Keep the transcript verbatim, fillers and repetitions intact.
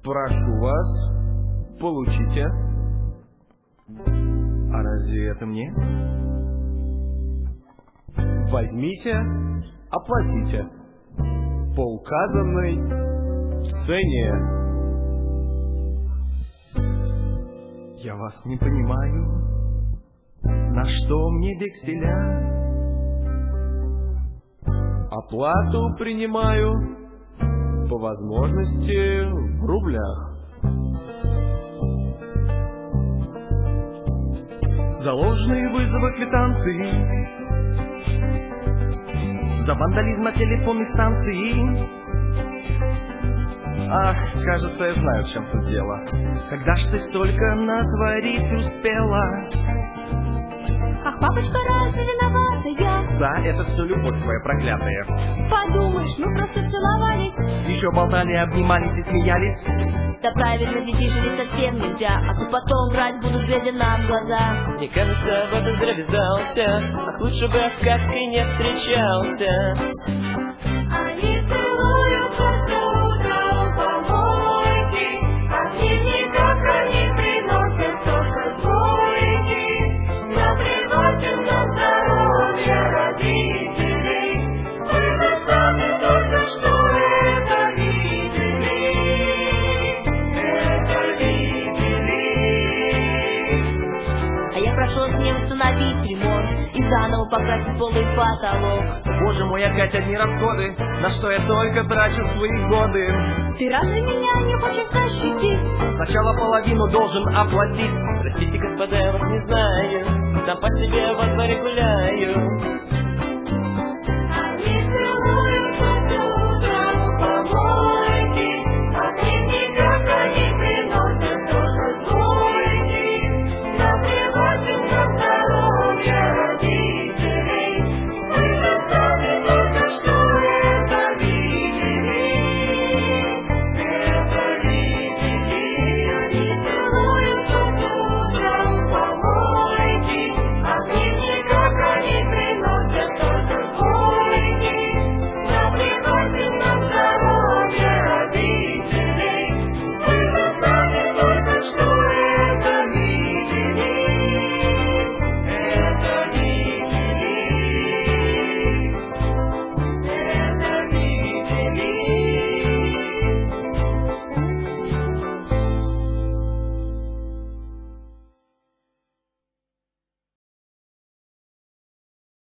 Прошу вас, получите. А разве это мне? Возьмите, оплатите по указанной цене. Я вас не понимаю, на что мне векселя? Оплату принимаю по возможности в рублях. Заложенные вызовы квитанции за вандализм на телефонной станции. Ах, кажется, я знаю, в чем тут дело. Когда ж ты столько натворить успела? Ах, папочка, разве виновата я? Да, это все любовь твоя проклятая. Подумаешь, ну просто целовались. Еще болтали, обнимались и смеялись. Да правильно, детей же совсем нельзя, а то потом врать будут, глядя нам в глаза. Мне кажется, в этом зря ввязался. Ах, лучше бы с сказкой не встречался. Они целуют каждое утро у помойки, а в дневниках они приносят только двойки. Но приносят на здоровье родителей. Вы бы сами только что это видели. Это видели. А я прошу с ним установить ремонт и заново покрасить пол и потолок. Боже мой, опять одни расходы, на что я только трачу свои годы. Ты разве меня не хочешь защитить? Сначала половину должен оплатить. Простите, господа, я вас не знаю, сам по себе во дворе гуляю.